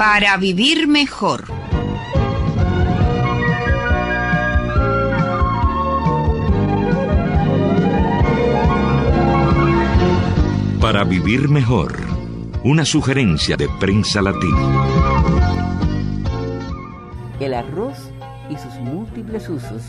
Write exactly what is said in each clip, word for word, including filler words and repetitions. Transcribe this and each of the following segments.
Para vivir mejor. Para vivir mejor. Una sugerencia de Prensa Latina. El arroz y sus múltiples usos.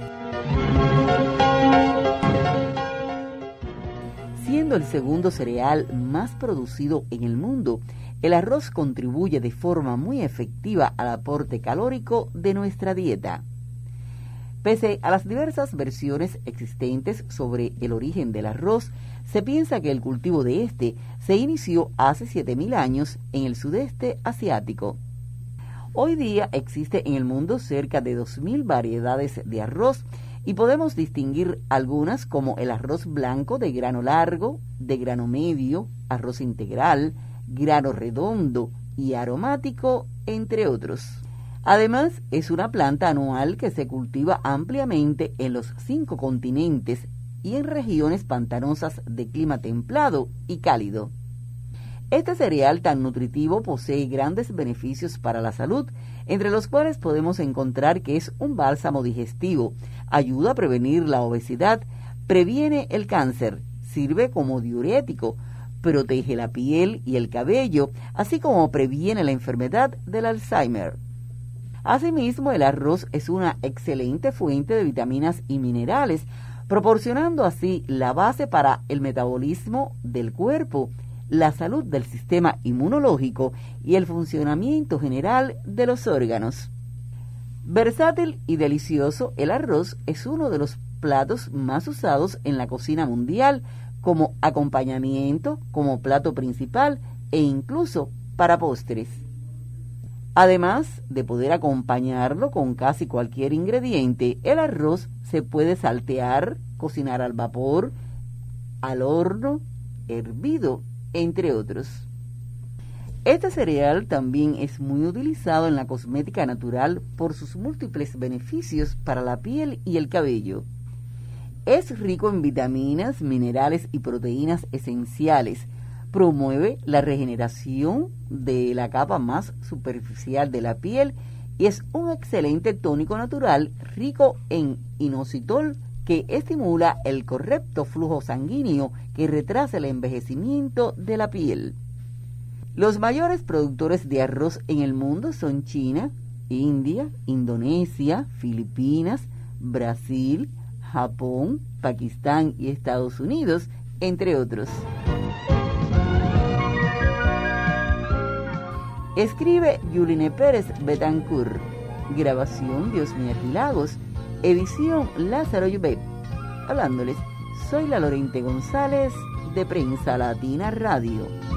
Siendo el segundo cereal más producido en el mundo, el arroz contribuye de forma muy efectiva al aporte calórico de nuestra dieta. Pese a las diversas versiones existentes sobre el origen del arroz, se piensa que el cultivo de este se inició hace siete mil años en el sudeste asiático. Hoy día existe en el mundo cerca de dos mil variedades de arroz y podemos distinguir algunas como el arroz blanco de grano largo, de grano medio, arroz integral, grano redondo y aromático, entre otros. Además, es una planta anual que se cultiva ampliamente en los cinco continentes y en regiones pantanosas de clima templado y cálido. Este cereal tan nutritivo posee grandes beneficios para la salud, entre los cuales podemos encontrar que es un bálsamo digestivo, ayuda a prevenir la obesidad, previene el cáncer, sirve como diurético, protege la piel y el cabello, así como previene la enfermedad del Alzheimer. Asimismo, el arroz es una excelente fuente de vitaminas y minerales, proporcionando así la base para el metabolismo del cuerpo, la salud del sistema inmunológico y el funcionamiento general de los órganos. Versátil y delicioso, el arroz es uno de los platos más usados en la cocina mundial como acompañamiento, como plato principal e incluso para postres. Además de poder acompañarlo con casi cualquier ingrediente, el arroz se puede saltear, cocinar al vapor, al horno, hervido, entre otros. Este cereal también es muy utilizado en la cosmética natural por sus múltiples beneficios para la piel y el cabello. Es rico en vitaminas, minerales y proteínas esenciales. Promueve la regeneración de la capa más superficial de la piel y es un excelente tónico natural rico en inositol que estimula el correcto flujo sanguíneo que retrasa el envejecimiento de la piel. Los mayores productores de arroz en el mundo son China, India, Indonesia, Filipinas, Brasil, Japón, Pakistán y Estados Unidos, entre otros. Escribe Yuline Pérez Betancourt. Grabación Diosmía Lagos. Edición Lázaro Yubet. Hablándoles, soy la Lorente González de Prensa Latina Radio.